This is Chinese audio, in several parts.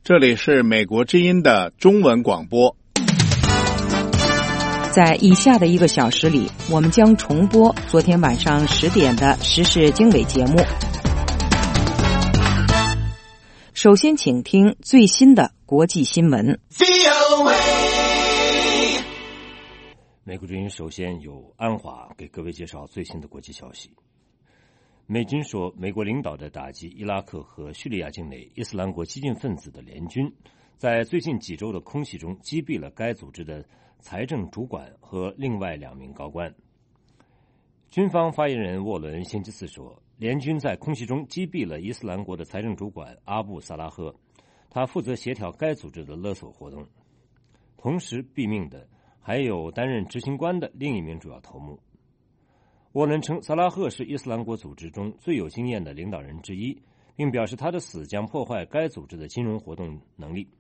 这里是美国之音的中文广播。 在以下的1个小时里，我们将重播昨天晚上10点的时事经纬节目。首先请听最新的国际新闻。 美国之音首先由安华给各位介绍最新的国际消息。美军说，美国领导的打击伊拉克和叙利亚境内伊斯兰国激进分子的联军，在最近几周的空袭中击毙了该组织的财政主管和另外2名高官。军方发言人沃伦星期四说，联军在空袭中击毙了伊斯兰国的财政主管阿布萨拉赫，他负责协调该组织的勒索活动。同时毙命的还有担任执行官的另一名主要头目。沃伦称，萨拉赫是伊斯兰国组织中最有经验的领导人之一，并表示他的死将破坏该组织的金融活动能力。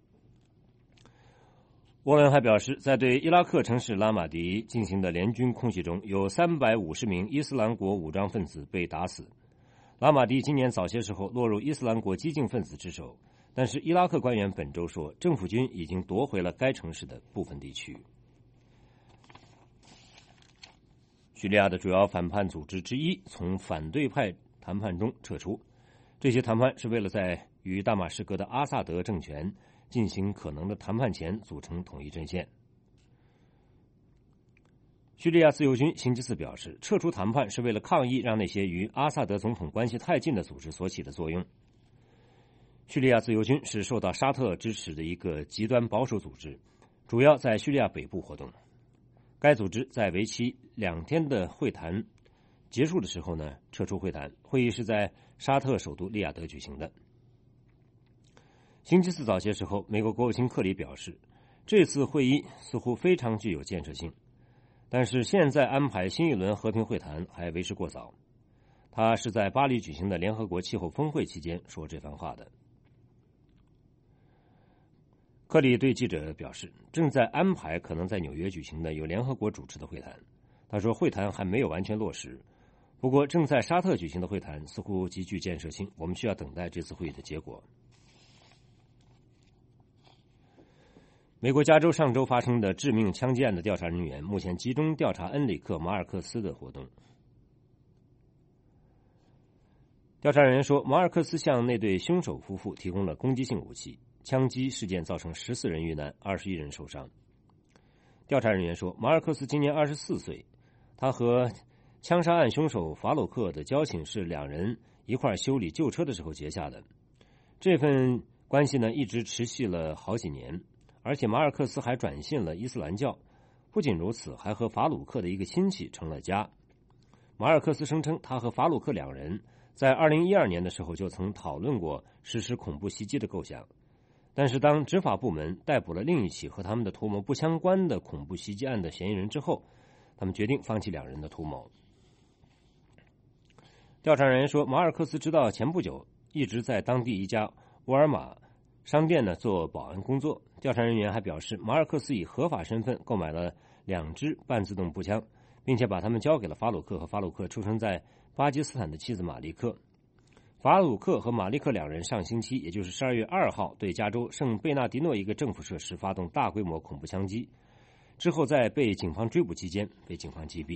沃伦还表示，在对伊拉克城市拉马迪进行的联军空袭中，有350名伊斯兰国武装分子被打死。拉马迪今年早些时候落入伊斯兰国激进分子之手，但是伊拉克官员本周说，政府军已经夺回了该城市的部分地区。叙利亚的主要反叛组织之一从反对派谈判中撤出，这些谈判是为了在与大马士革的阿萨德政权进行可能的谈判前组成统一阵线。叙利亚自由军星期四表示，撤出谈判是为了抗议让那些与阿萨德总统关系太近的组织所起的作用。叙利亚自由军是受到沙特支持的一个极端保守组织，主要在叙利亚北部活动。该组织在为期2天的会谈结束的时候呢，撤出会谈。会议是在沙特首都利雅得举行的。星期四早些时候，美国国务卿克里表示，这次会议似乎非常具有建设性，但是现在安排新一轮和平会谈还为时过早。他是在巴黎举行的联合国气候峰会期间说这番话的。克里对记者表示，正在安排可能在纽约举行的由联合国主持的会谈。他说，会谈还没有完全落实，不过正在沙特举行的会谈似乎极具建设性，我们需要等待这次会议的结果。美国加州上周发生的致命枪击案的调查人员目前集中调查恩里克·马尔克斯的活动。调查人员说，马尔克斯向那对凶手夫妇提供了攻击性武器，枪击事件造成14人遇难，21人受伤。调查人员说，马尔克斯今年24岁，他和枪杀案凶手法鲁克的交情是2人一块修理旧车的时候结下的。这份关系呢，一直持续了好几年，而且马尔克斯还转信了伊斯兰教。不仅如此，还和法鲁克的一个亲戚成了家。马尔克斯声称，他和法鲁克2人在2012年的时候就曾讨论过实施恐怖袭击的构想。但是当执法部门逮捕了另一起和他们的图谋不相关的恐怖袭击案的嫌疑人之后，他们决定放弃2人的图谋。调查人员说，马尔克斯直到前不久一直在当地一家沃尔玛商店呢做保安工作。调查人员还表示，马尔克斯以合法身份购买了2支半自动步枪，并且把他们交给了法鲁克和法鲁克出生在巴基斯坦的妻子马利克。法鲁克和马利克2人上星期，也就是12月2号，对加州圣贝纳迪诺一个政府设施发动大规模恐怖枪击，之后在被警方追捕期间被警方击毙。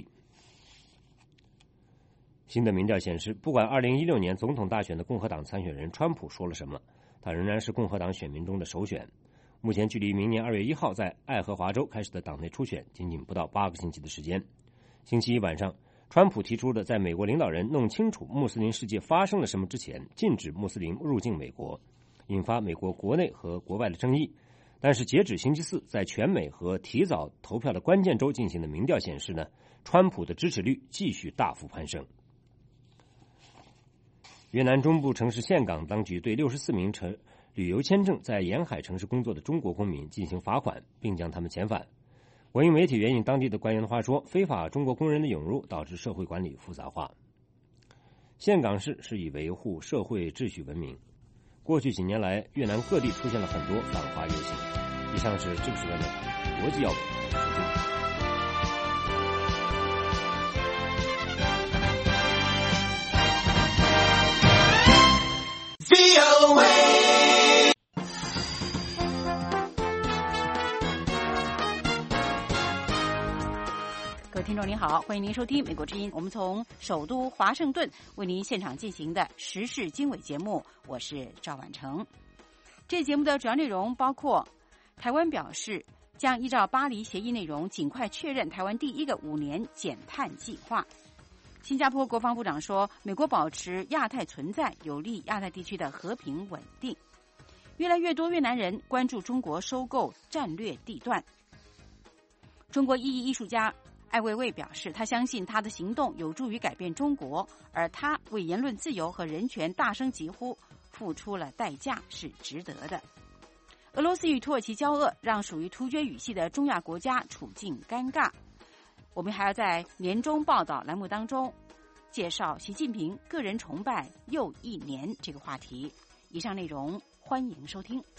新的民调显示，不管2016年总统大选的共和党参选人川普说了什么，他仍然是共和党选民中的首选。目前距离明年2月1号在爱荷华州开始的党内初选仅仅不到8个星期的时间。星期一晚上，川普提出的在美国领导人弄清楚穆斯林世界发生了什么之前，禁止穆斯林入境美国，引发美国国内和国外的争议。但是截止星期四，在全美和提早投票的关键州进行的民调显示呢，川普的支持率继续大幅攀升。越南中部城市岘港当局对64名旅游签证在沿海城市工作的中国公民进行罚款，并将他们遣返。国营媒体援引当地的官员的话说，非法中国工人的涌入导致社会管理复杂化。岘港市是以维护社会秩序闻名，过去几年来，越南各地出现了很多反华游行。以上是这个时段的国际要闻。 众您好，欢迎您收听美国之音，我们从首都华盛顿为您现场进行的时事经纬节目，我是赵婉成。这节目的主要内容包括：台湾表示将依照巴黎协议内容，尽快确认台湾第一个5年减碳计划；新加坡国防部长说，美国保持亚太存在有利亚太地区的和平稳定；越来越多越南人关注中国收购战略地段；中国艺术家艾未未表示，他相信他的行动有助于改变中国，而他为言论自由和人权大声疾呼，付出了代价，是值得的。俄罗斯与土耳其交恶，让属于突厥语系的中亚国家处境尴尬。我们还要在年终报道栏目当中介绍习近平个人崇拜又1年这个话题。以上内容欢迎收听。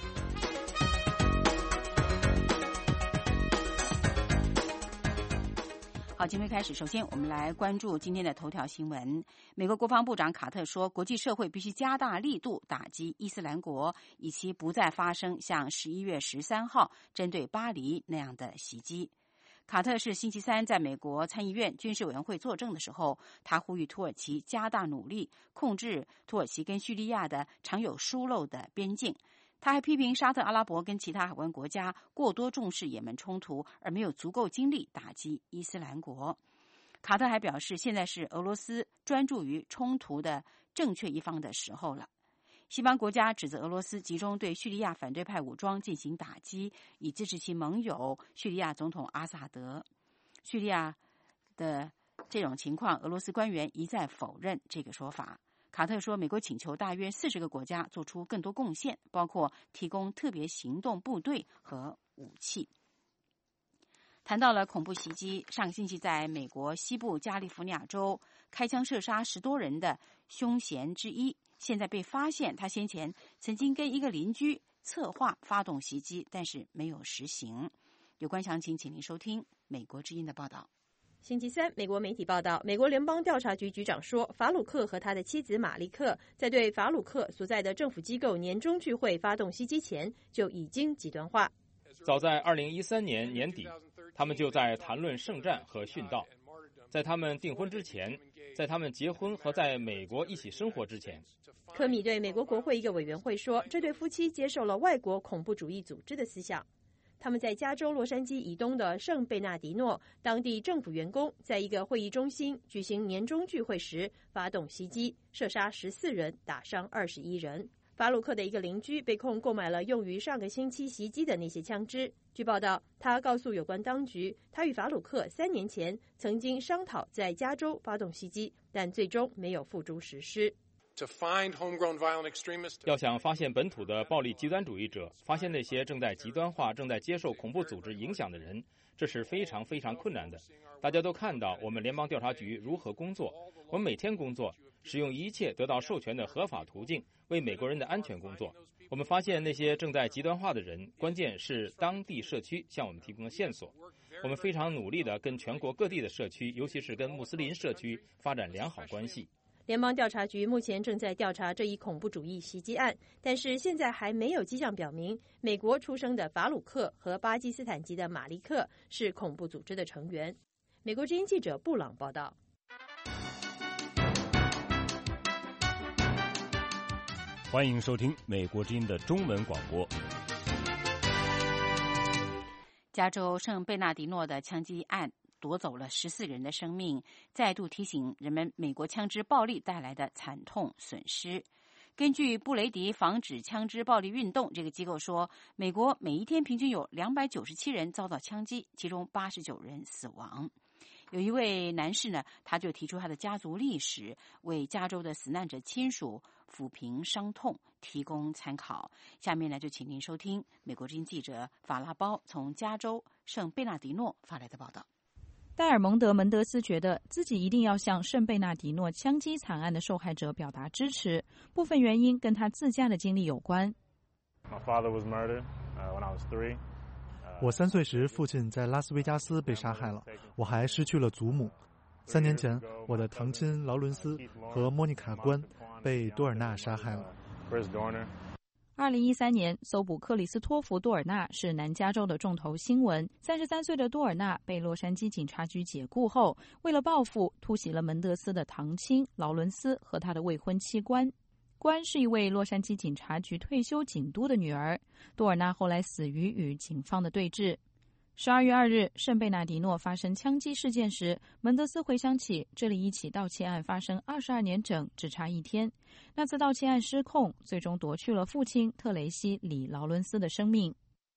好，节目开始，首先我们来关注今天的头条新闻。美国国防部长卡特说，国际社会必须加大力度打击伊斯兰国，以期不再发生像11月13号针对巴黎那样的袭击。卡特是星期三在美国参议院军事委员会作证的时候，他呼吁土耳其加大努力控制土耳其跟叙利亚的常有疏漏的边境。他还批评沙特阿拉伯跟其他海湾国家过多重视也门冲突，而没有足够精力打击伊斯兰国。卡特还表示，现在是俄罗斯专注于冲突的正确一方的时候了。西方国家指责俄罗斯集中对叙利亚反对派武装进行打击，以支持其盟友叙利亚总统阿萨德。叙利亚的这种情况，俄罗斯官员一再否认这个说法。卡特说，美国请求大约40个国家做出更多贡献，包括提供特别行动部队和武器。谈到了恐怖袭击，上个星期在美国西部加利福尼亚州开枪射杀10多人的凶嫌之一，现在被发现他先前曾经跟一个邻居策划发动袭击，但是没有实行。有关详情，请您收听美国之音的报道。 星期三，美国媒体报道，美国联邦调查局局长说，法鲁克和他的妻子马利克在对法鲁克所在的政府机构年终聚会发动袭击前就已经极端化。 早在2013年年底，他们就在谈论圣战和殉道。在他们订婚之前，在他们结婚和在美国一起生活之前。 科米对美国国会一个委员会说，这对夫妻接受了外国恐怖主义组织的思想。他们在加州洛杉矶以东的圣贝纳迪诺当地政府员工在一个会议中心举行年终聚会时发动袭击，射杀14人，打伤21人。法鲁克的一个邻居被控购买了用于上个星期袭击的那些枪支。据报道，他告诉有关当局，他与法鲁克3年前曾经商讨在加州发动袭击，但最终没有付诸实施。 要想发现本土的暴力极端主义者，发现那些正在极端化、正在接受恐怖组织影响的人，这是非常非常困难的。大家都看到我们联邦调查局如何工作，我们每天工作，使用一切得到授权的合法途径为美国人的安全工作。我们发现那些正在极端化的人，关键是当地社区向我们提供了线索。我们非常努力地跟全国各地的社区，尤其是跟穆斯林社区发展良好关系。 联邦调查局目前正在调查这一恐怖主义袭击案，但是现在还没有迹象表明美国出生的法鲁克和巴基斯坦籍的马利克是恐怖组织的成员。美国之音记者布朗报道。 欢迎收听美国之音的中文广播。 加州圣贝纳迪诺的枪击案夺走了14人的生命，再度提醒人们美国枪支暴力带来的惨痛损失。根据布雷迪防止枪支暴力运动这个机构说，美国每一天平均有297人遭到枪击，其中89人死亡。有一位男士呢，他就提出他的家族历史，为加州的死难者亲属抚平伤痛，提供参考。下面呢，就请您收听美国之音记者法拉包从加州圣贝纳迪诺发来的报道。 戴尔蒙德·门德斯觉得自己一定要向圣贝纳迪诺枪击惨案的受害者表达支持，部分原因跟他自家的经历有关。 我3岁时，父亲在拉斯维加斯被杀害了，我还失去了祖母。3年前，我的堂亲劳伦斯和莫妮卡·关被多尔纳杀害了。 2013年，搜捕克里斯托弗·多尔纳是南加州的重头新闻。33岁的多尔纳被洛杉矶警察局解雇后，为了报复，突袭了门德斯的堂亲劳伦斯和他的未婚妻关。关是一位洛杉矶警察局退休警督的女儿。多尔纳后来死于与警方的对峙。12月2日，圣贝纳迪诺发生枪击事件时，门德斯回想起这里一起盗窃案发生22年整，只差1天。那次盗窃案失控，最终夺去了父亲特雷西·李·劳伦斯的生命。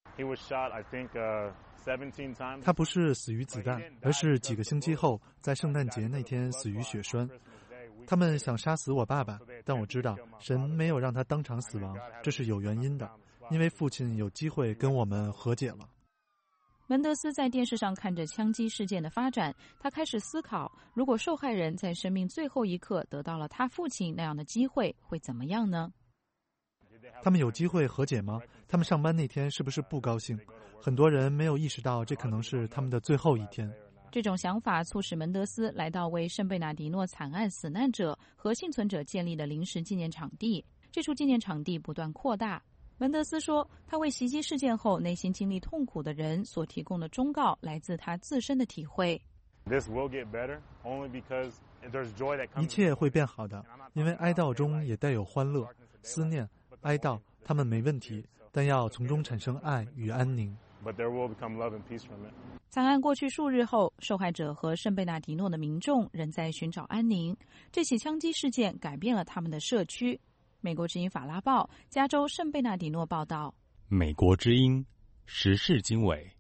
他不是死于子弹，而是几个星期后，在圣诞节那天死于血栓。他们想杀死我爸爸，但我知道神没有让他当场死亡，这是有原因的，因为父亲有机会跟我们和解了。 门德斯在电视上看着枪击事件的发展，他开始思考，如果受害人在生命最后一刻得到了他父亲那样的机会，会怎么样呢？ 他们有机会和解吗？他们上班那天是不是不高兴？很多人没有意识到这可能是他们的最后一天。 这种想法促使门德斯来到为圣贝纳迪诺惨案死难者和幸存者建立的临时纪念场地。这处纪念场地不断扩大。门德斯说，他为袭击事件后内心经历痛苦的人所提供的忠告来自他自身的体会。 一切会变好的，因为哀悼中也带有欢乐、思念、哀悼，他们没问题，但要从中产生爱与安宁。 惨案过去数日后，受害者和圣贝纳迪诺的民众仍在寻找安宁。这起枪击事件改变了他们的社区。美国之音法拉报加州圣贝纳迪诺报道。 美国之音时事经纬。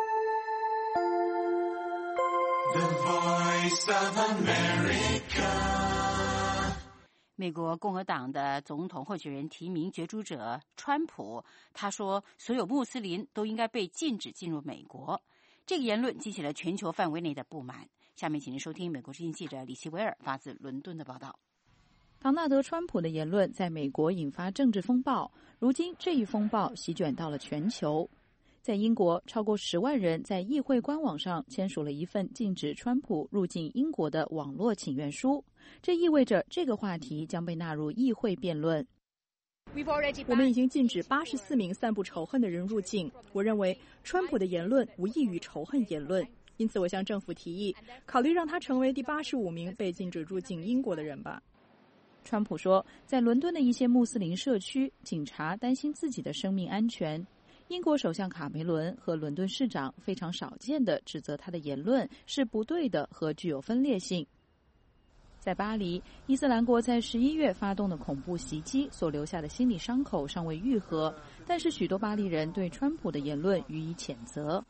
美国共和党的总统候选人提名角逐者川普，他说所有穆斯林都应该被禁止进入美国。这个言论激起了全球范围内的不满。下面请您收听美国之音记者李奇维尔发自伦敦的报道。 唐纳德·川普的言论在美国引发政治风暴，如今这一风暴席卷到了全球。在英国，超过10万人在议会官网上签署了一份禁止川普入境英国的网络请愿书，这意味着这个话题将被纳入议会辩论。 我们已经禁止84名散布仇恨的人入境。我认为川普的言论无异于仇恨言论，因此我向政府提议，考虑让他成为第85名被禁止入境英国的人吧。 川普说，在伦敦的一些穆斯林社区，警察担心自己的生命安全。英国首相卡梅伦和伦敦市长非常少见地指责他的言论是不对的和具有分裂性。在巴黎，伊斯兰国在11月发动的恐怖袭击所留下的心理伤口尚未愈合，但是许多巴黎人对川普的言论予以谴责。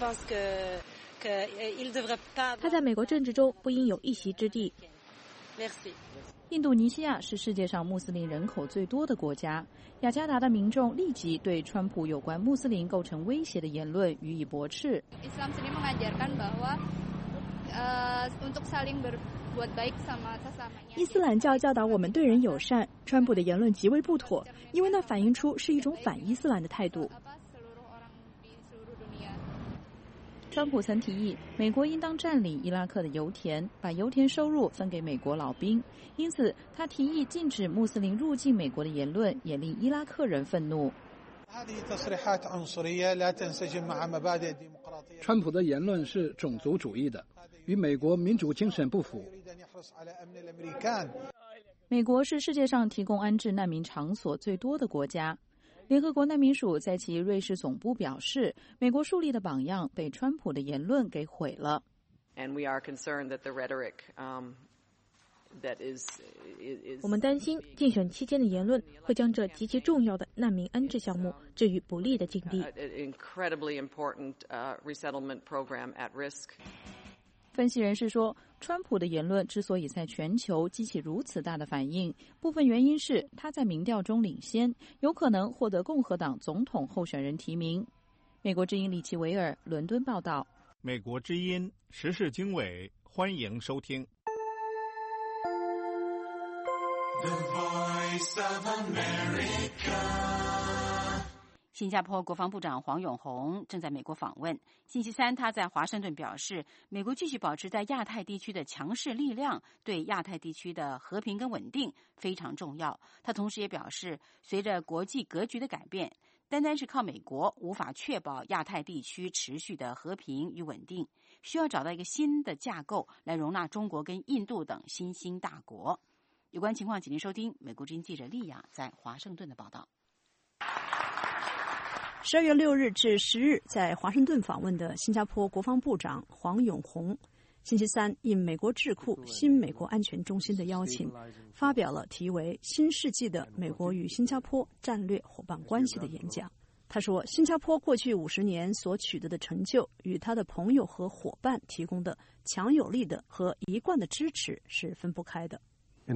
他在美国政治中不应有一席之地。 印度尼西亚是世界上穆斯林人口最多的国家，雅加达的民众立即对川普有关穆斯林构成威胁的言论予以驳斥。 伊斯兰教教导我们对人友善，川普的言论极为不妥，因为那反映出是一种反伊斯兰的态度。 川普曾提议，美国应当占领伊拉克的油田，把油田收入分给美国老兵。因此，他提议禁止穆斯林入境美国的言论也令伊拉克人愤怒。 川普的言论是种族主义的，与美国民主精神不符。 美国是世界上提供安置难民场所最多的国家。联合国难民署在其瑞士总部表示，美国树立的榜样被川普的言论给毁了。 我们担心竞选期间的言论会将这极其重要的难民安置项目置于不利的境地。 分析人士说，川普的言论之所以在全球激起如此大的反应，部分原因是他在民调中领先，有可能获得共和党总统候选人提名。美国之音李奇维尔伦敦报道。 美国之音时事经纬，欢迎收听。 新加坡国防部长黄永红正在美国访问。星期三，他在华盛顿表示，美国继续保持在亚太地区的强势力量，对亚太地区的和平跟稳定非常重要。他同时也表示，随着国际格局的改变，单单是靠美国无法确保亚太地区持续的和平与稳定，需要找到一个新的架构来容纳中国跟印度等新兴大国。有关情况，请您收听美国之音记者丽雅在华盛顿的报道。 12月6日至10日在华盛顿访问的新加坡国防部长黄永红，星期三应美国智库新美国安全中心的邀请，发表了题为《新世纪的美国与新加坡战略伙伴关系》的演讲。他说，新加坡过去50年所取得的成就与他的朋友和伙伴提供的强有力的和一贯的支持是分不开的。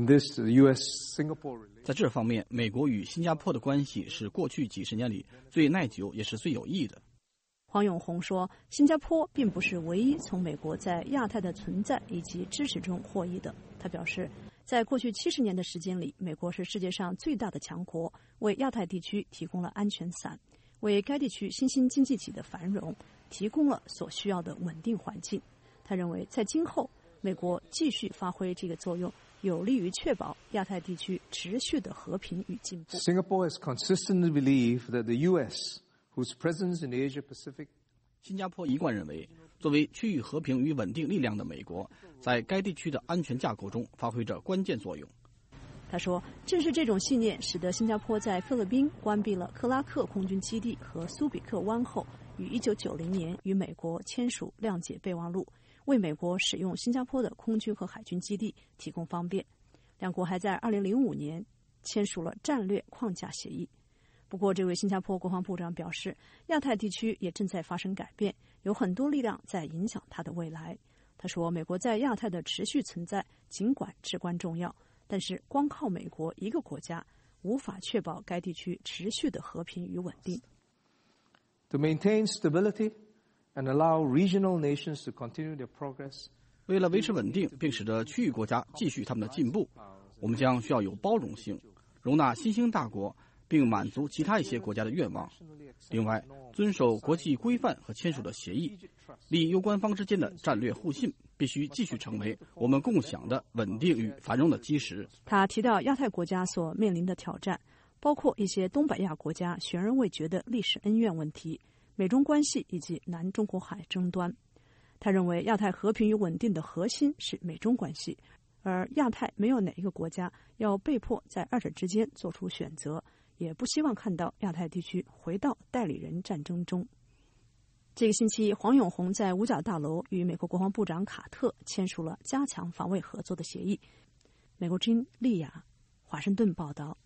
在这方面，美国与新加坡的关系是过去几十年里最耐久也是最有益的。 黄永红说，新加坡并不是唯一从美国在亚太的存在以及支持中获益的。他表示，在过去70年的时间里，美国是世界上最大的强国，为亚太地区提供了安全伞，为该地区新兴经济体的繁荣提供了所需要的稳定环境。他认为，在今后，美国继续发挥这个作用，有利于确保亚太地区持续的和平与进步。 Singapore has consistently believed that the U.S., whose presence in the Asia-Pacific, 新加坡一贯认为，作为区域和平与稳定力量的美国，在该地区的安全架构中发挥着关键作用。 他说，正是这种信念使得新加坡在菲律宾关闭了克拉克空军基地和苏比克湾后，于1990年与美国签署谅解备忘录，为美国使用新加坡的空军和海军基地提供方便。两国还在2005年签署了战略框架协议。不过，这位新加坡国防部长表示，亚太地区也正在发生改变，有很多力量在影响它的未来。他说，美国在亚太的持续存在尽管至关重要，但是光靠美国一个国家无法确保该地区持续的和平与稳定。 To maintain stability and allow regional nations to continue their progress. 为了维持稳定，并使得区域国家继续他们的进步，我们将需要有包容性，容纳新兴大国，并满足其他一些国家的愿望。另外，遵守国际规范和签署的协议，利攸关方之间的战略互信必须继续成为我们共享的稳定与繁荣的基石。 他提到亚太国家所面临的挑战，包括一些东北亚国家悬而未决的历史恩怨问题、美中关系以及南中国海争端。他认为亚太和平与稳定的核心是美中关系，而亚太没有哪一个国家要被迫在二者之间做出选择，也不希望看到亚太地区回到代理人战争中。这个星期，黄永红在五角大楼与美国国防部长卡特签署了加强防卫合作的协议。美国之音丽雅，华盛顿报道。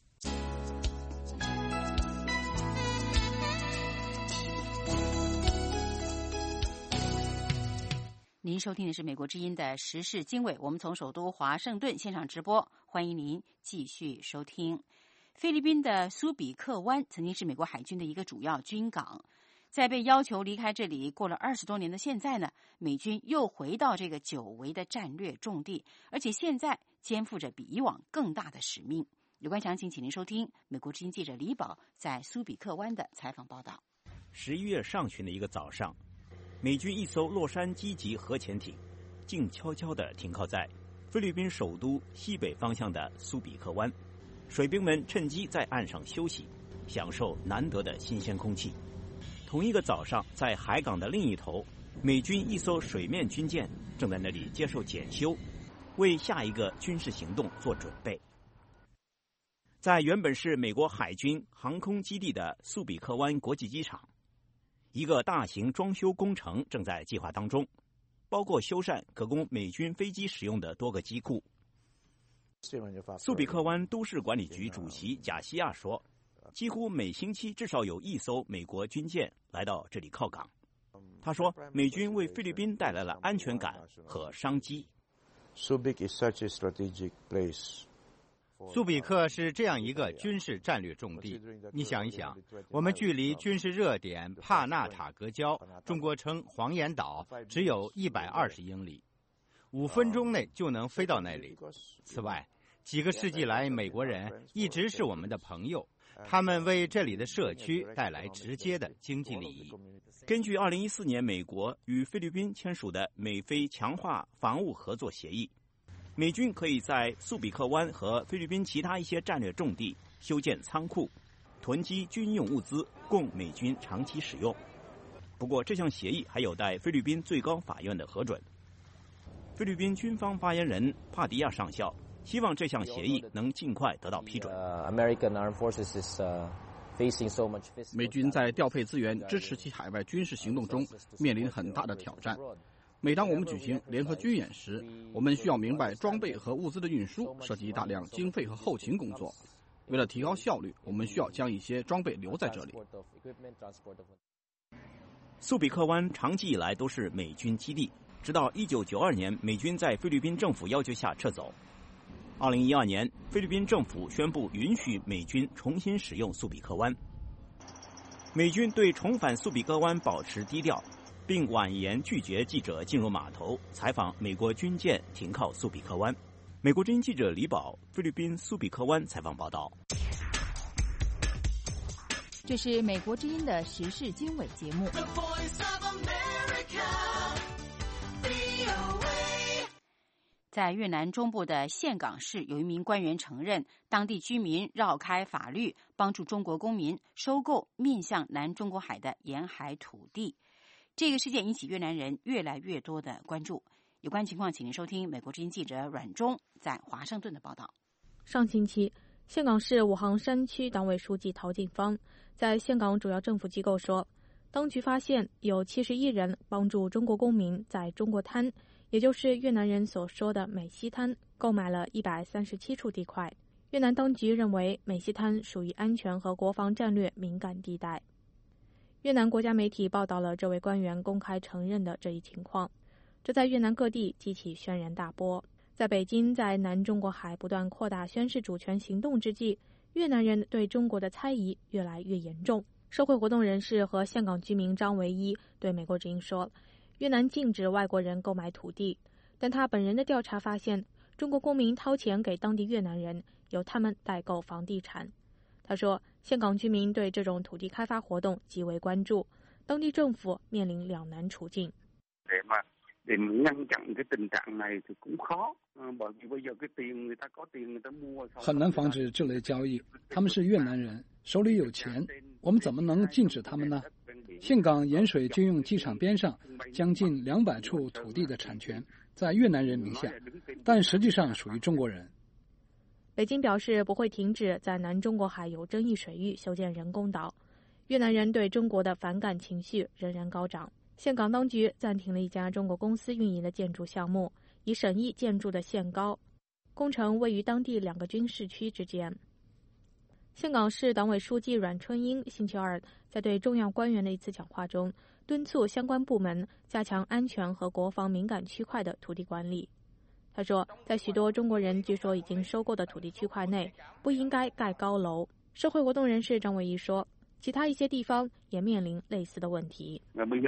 您收听的是美国之音的时事经纬，我们从首都华盛顿现场直播，欢迎您继续收听。菲律宾的苏比克湾曾经是美国海军的一个主要军港，在被要求离开这里过了20多年的现在呢，美军又回到这个久违的战略重地，而且现在肩负着比以往更大的使命。有关详情，请您收听美国之音记者李宝在苏比克湾的采访报道。 11月上旬的一个早上，美军一艘洛杉矶级核潜艇静悄悄地停靠在菲律宾首都西北方向的苏比克湾，水兵们趁机在岸上休息，享受难得的新鲜空气。同一个早上，在海港的另一头，美军一艘水面军舰正在那里接受检修，为下一个军事行动做准备。在原本是美国海军航空基地的苏比克湾国际机场，一个大型装修工程正在计划当中，包括修缮可供美军飞机使用的多个机库。苏比克湾都市管理局主席贾西亚说，几乎每星期至少有一艘美国军舰来到这里靠港。他说，美军为菲律宾带来了安全感和商机。 苏比克是这样一个军事战略重地，你想一想，我们距离军事热点帕纳塔格礁，中国称黄岩岛，只有120英里，5分钟内就能飞到那里。此外，几个世纪来，美国人一直是我们的朋友， 他们为这里的社区带来直接的经济利益。 根据2014年美国与菲律宾签署的美菲强化防务合作协议，美军可以在苏比克湾和菲律宾其他一些战略重地修建仓库，囤积军用物资，供美军长期使用。不过，这项协议还有待菲律宾最高法院的核准。菲律宾军方发言人帕迪亚上校希望这项协议能尽快得到批准。 美军在调配资源支持其海外军事行动中面临很大的挑战。每当我们举行联合军演时，我们需要明白装备和物资的运输涉及大量经费和后勤工作。为了提高效率，我们需要将一些装备留在这里。 苏比克湾长期以来都是美军基地，直到1992年美军在菲律宾政府要求下撤走。2012年，菲律宾政府宣布允许美军重新使用苏比克湾。美军对重返苏比克湾保持低调，并婉言拒绝记者进入码头采访美国军舰停靠苏比克湾。美国之音记者李宝，菲律宾苏比克湾采访报道。 这是美国之音的时事经纬节目。 在越南中部的岘港市，有一名官员承认，当地居民绕开法律，帮助中国公民收购面向南中国海的沿海土地。这个事件引起越南人越来越多的关注。有关情况，请您收听美国之音记者阮忠在华盛顿的报道。 上星期，岘港市武行山区党委书记陶进芳在岘港主要政府机构说，当局发现有71人帮助中国公民在中国滩，也就是越南人所说的美西滩，购买了137处地块。越南当局认为美西滩属于安全和国防战略敏感地带。越南国家媒体报道了这位官员公开承认的这一情况，这在越南各地激起轩然大波。在北京在南中国海不断扩大宣示主权行动之际，越南人对中国的猜疑越来越严重。社会活动人士和岘港居民张维一对美国之音说，越南禁止外国人购买土地，但他本人的调查发现，中国公民掏钱给当地越南人，由他们代购房地产。他说，岘港居民对这种土地开发活动极为关注，当地政府面临两难处境。 很难防止这类交易，他们是越南人，手里有钱，我们怎么能禁止他们呢？岘港盐水军用机场边上将近200处土地的产权在越南人名下，但实际上属于中国人。 北京表示不会停止在南中国海有争议水域修建人工岛。越南人对中国的反感情绪仍然高涨。岘港当局暂停了一家中国公司运营的建筑项目，以审议建筑的限高。工程位于当地2个军事区之间。岘港市党委书记阮春英星期二在对重要官员的一次讲话中，敦促相关部门加强安全和国防敏感区块的土地管理。他说，在许多中国人据说已经收购的土地区块内，不应该盖高楼。社会活动人士张维一说，其他一些地方也面临类似的问题。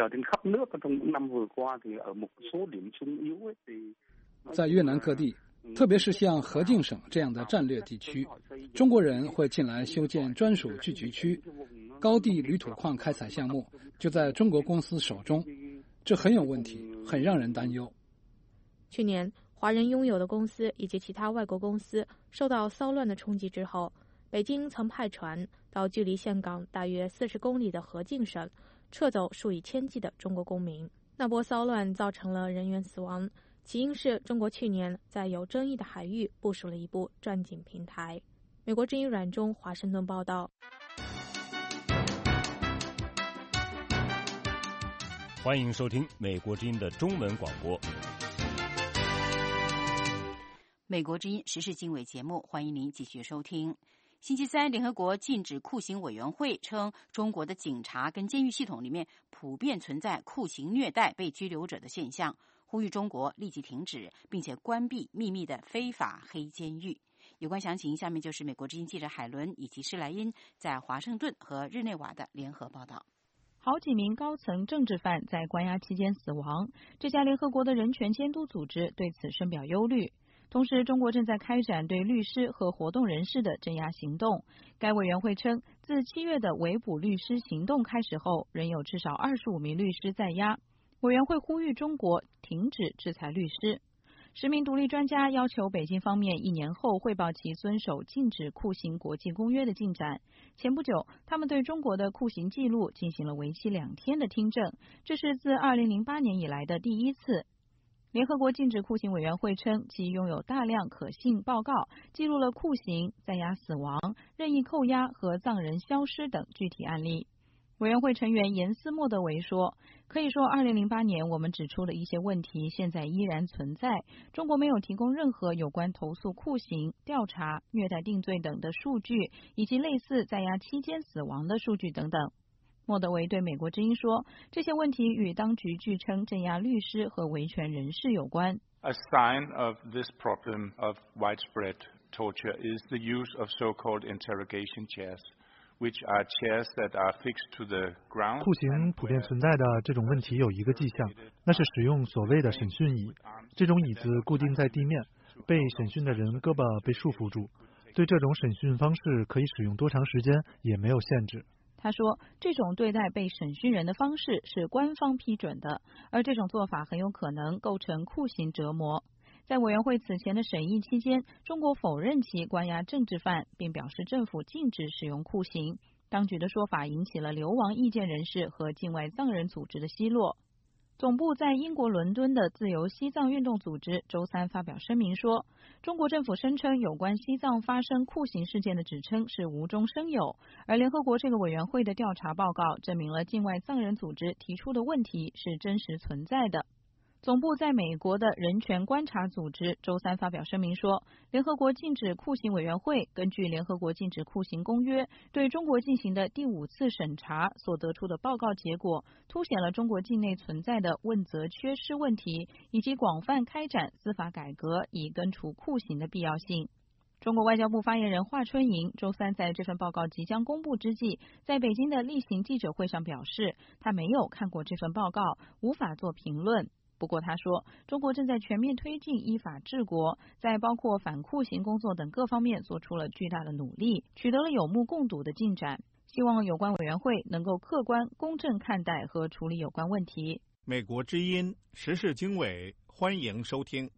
在越南各地，特别是像河静省这样的战略地区，中国人会进来修建专属聚集区，高地铝土矿开采项目就在中国公司手中，这很有问题，很让人担忧。 去年，华人拥有的公司以及其他外国公司受到骚乱的冲击之后，北京曾派船到距离岘港大约40公里的河静省，撤走数以千计的中国公民。那波骚乱造成了人员死亡，起因是中国去年在有争议的海域部署了一部钻井平台。美国之音阮忠华盛顿报道。 欢迎收听美国之音的中文广播。 美国之音时事经纬节目，欢迎您继续收听。星期三，联合国禁止酷刑委员会称，中国的警察跟监狱系统里面普遍存在酷刑虐待被拘留者的现象，呼吁中国立即停止，并且关闭秘密的非法黑监狱。有关详情，下面就是美国之音记者海伦以及施莱因在华盛顿和日内瓦的联合报道。 好几名高层政治犯在关押期间死亡，这家联合国的人权监督组织对此深表忧虑。 同时，中国正在开展对律师和活动人士的镇压行动。该委员会称，自7月的围捕律师行动开始后，仍有至少25名律师在押。委员会呼吁中国停止制裁律师。10名独立专家要求北京方面1年后汇报其遵守禁止酷刑国际公约的进展。前不久，他们对中国的酷刑记录进行了为期2天的听证，这是自2008年以来的第一次。联合国禁止酷刑委员会称，其拥有大量可信报告，记录了酷刑、在押死亡、任意扣押和藏人消失等具体案例。委员会成员严斯莫德维说，可以说2008年我们指出了一些问题，现在依然存在。中国没有提供任何有关投诉酷刑、调查、虐待定罪等的数据，以及类似在押期间死亡的数据等等。莫德维对美国之音说，这些问题与当局据称镇压律师和维权人士有关。 A sign of this problem of widespread torture is the use of so-called interrogation chairs.Which are chairs that are fixed to the ground. 酷刑普遍存在的这种问题有一个迹象，那是使用所谓的审讯椅。这种椅子固定在地面，被审讯的人胳膊被束缚住。对这种审讯方式可以使用多长时间也没有限制。 他说，这种对待被审讯人的方式是官方批准的，而这种做法很有可能构成酷刑折磨。在委员会此前的审议期间，中国否认其关押政治犯，并表示政府禁止使用酷刑。当局的说法引起了流亡意见人士和境外藏人组织的奚落。总部在英国伦敦的自由西藏运动组织周三发表声明说，中国政府声称有关西藏发生酷刑事件的指称是无中生有，而联合国这个委员会的调查报告证明了境外藏人组织提出的问题是真实存在的。总部在美国的人权观察组织周三发表声明说，联合国禁止酷刑委员会根据联合国禁止酷刑公约对中国进行的第5次审查所得出的报告结果，凸显了中国境内存在的问责缺失问题，以及广泛开展司法改革以根除酷刑的必要性。中国外交部发言人华春莹周三在这份报告即将公布之际，在北京的例行记者会上表示，他没有看过这份报告，无法做评论。不过他说，中国正在全面推进依法治国，在包括反酷刑工作等各方面做出了巨大的努力，取得了有目共睹的进展。希望有关委员会能够客观公正看待和处理有关问题。 美国之音时事经纬，欢迎收听。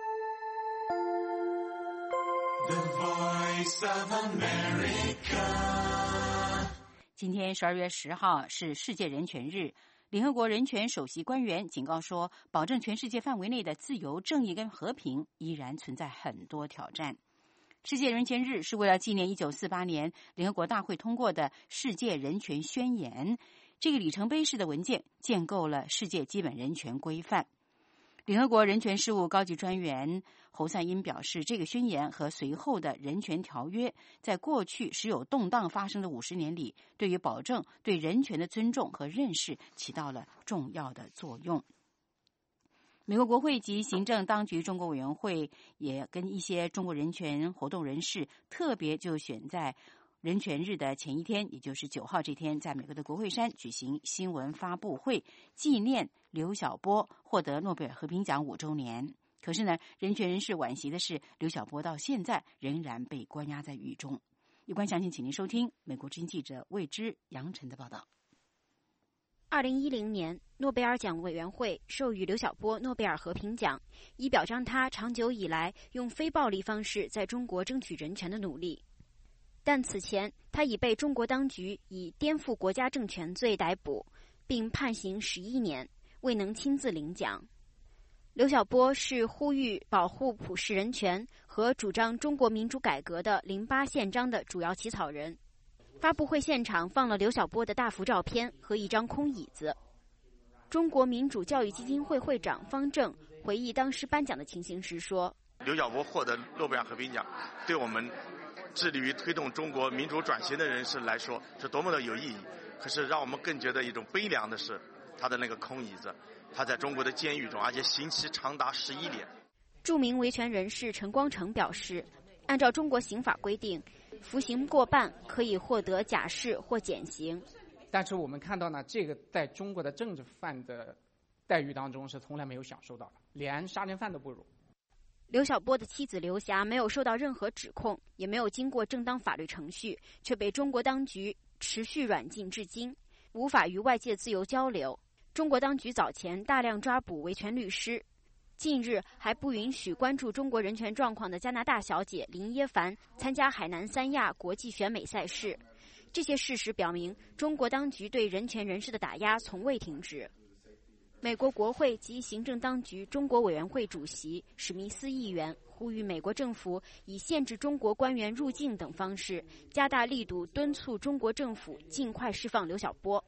The Voice of America。 今天12月10号是世界人权日。联合国人权首席官员警告说，保证全世界范围内的自由、正义跟和平依然存在很多挑战。世界人权日是为了纪念1948年联合国大会通过的世界人权宣言，这个里程碑式的文件建构了世界基本人权规范。联合国人权事务高级专员侯赛因表示，这个宣言和随后的人权条约在过去时有动荡发生的50年里，对于保证对人权的尊重和认识起到了重要的作用。美国国会及行政当局中国委员会也跟一些中国人权活动人士特别就选在人权日的前一天，也就是9号这天，在美国的国会山举行新闻发布会，纪念刘晓波获得诺贝尔和平奖5周年。可是呢，人权人士惋惜的是，刘晓波到现在仍然被关押在狱中。有关详情，请您收听美国之音记者魏之、杨晨的报道。 2010年，诺贝尔奖委员会授予刘晓波诺贝尔和平奖，以表彰他长久以来用非暴力方式在中国争取人权的努力。但此前，他已被中国当局以颠覆国家政权罪逮捕，并判刑11年，未能亲自领奖。刘晓波是呼吁保护普世人权和主张中国民主改革的08宪章的主要起草人。发布会现场放了刘晓波的大幅照片和一张空椅子。中国民主教育基金会会长方正回忆当时颁奖的情形时说：“ 刘晓波获得诺贝尔和平奖，对我们致力于推动中国民主转型的人士来说是多么的有意义。可是让我们更觉得一种悲凉的是，他的那个空椅子，他在中国的监狱中，而且刑期长达11年。” 著名维权人士陈光诚表示，按照中国刑法规定，服刑过半可以获得假释或减刑。 但是我们看到呢，这个在中国的政治犯的待遇当中是从来没有享受到的，连杀人犯都不如。 刘晓波的妻子刘霞没有受到任何指控，也没有经过正当法律程序，却被中国当局持续软禁至今，无法与外界自由交流。中国当局早前大量抓捕维权律师，近日还不允许关注中国人权状况的加拿大小姐林耶凡参加海南三亚国际选美赛事。这些事实表明，中国当局对人权人士的打压从未停止。美国国会及行政当局中国委员会主席史密斯议员呼吁美国政府以限制中国官员入境等方式，加大力度敦促中国政府尽快释放刘晓波。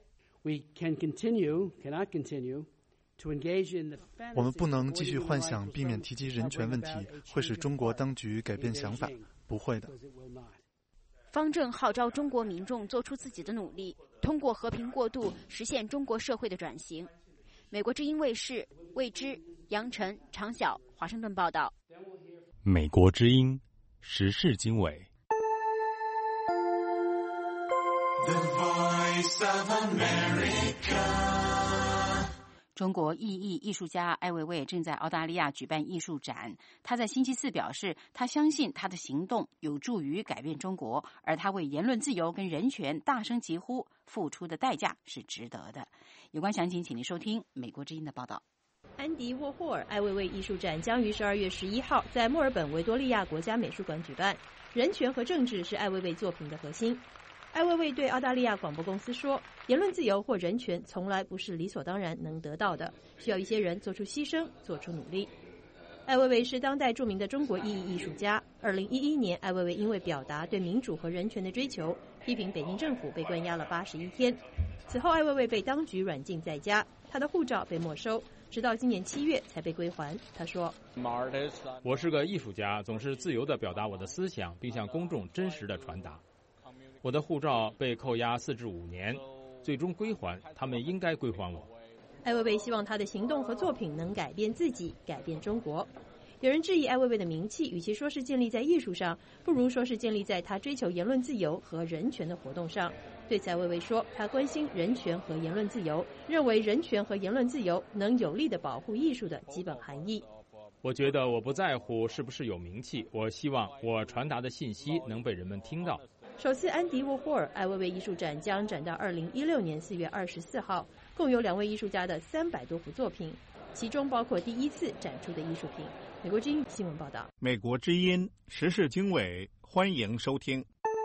我们不能继续幻想避免提及人权问题会使中国当局改变想法，不会的。 方正号召中国民众做出自己的努力，通过和平过渡实现中国社会的转型。美国之音卫视魏之、杨晨、常晓华盛顿报道。 美国之音时事经纬。 The Voice of America。 中国裔艺术家艾未未正在澳大利亚举办艺术展。他在星期四表示，他相信他的行动有助于改变中国，而他为言论自由跟人权大声疾呼，付出的代价是值得的。有关详情，请您收听美国之音的报道。 安迪沃霍尔艾未未艺术展将于12月11号在墨尔本维多利亚国家美术馆举办。人权和政治是艾未未作品的核心。艾未未对澳大利亚广播公司说，言论自由或人权从来不是理所当然能得到的，需要一些人做出牺牲，做出努力。艾未未是当代著名的中国艺术家。2011年，艾未未因为表达对民主和人权的追求，批评北京政府，被关押了81天。此后，艾未未被当局软禁在家，他的护照被没收，直到今年7月才被归还。他说：“ 我是个艺术家，总是自由地表达我的思想，并向公众真实地传达。我的护照被扣押4至5年，最终归还，他们应该归还我。” 艾未未希望他的行动和作品能改变自己，改变中国。有人质疑艾未未的名气，与其说是建立在艺术上，不如说是建立在他追求言论自由和人权的活动上。对此，艾未未说，他关心人权和言论自由，认为人权和言论自由能有力地保护艺术的基本含义。 我觉得我不在乎是不是有名气，我希望我传达的信息能被人们听到。 首次安迪沃霍尔艾未未艺术展将展到2016年4月24号，共有2位艺术家的300多幅作品，其中包括第一次展出的艺术品。美国之音新闻报道。 美国之音时事经纬，欢迎收听。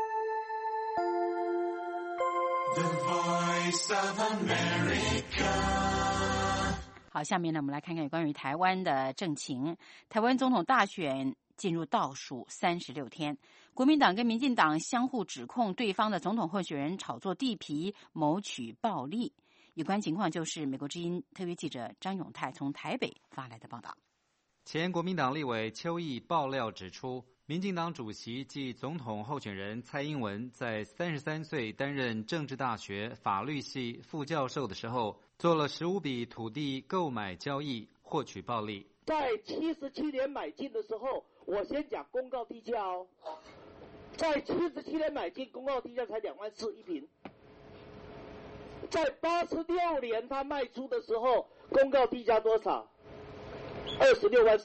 The Voice of America。 好，下面呢，我们来看看有关于台湾的政情。台湾总统大选进入倒数36天，国民党跟民进党相互指控对方的总统候选人炒作地皮、谋取暴利。有关情况就是美国之音特约记者张永泰从台北发来的报道。 前国民党立委邱毅爆料指出，民进党主席暨总统候选人蔡英文在33岁担任政治大学法律系副教授的时候，做了15笔土地购买交易，获取暴利。 在77年买进的时候，我先讲公告地价哦，在77年买进，公告地价才2万4一平。在86年他卖出的时候，公告地价多少？26万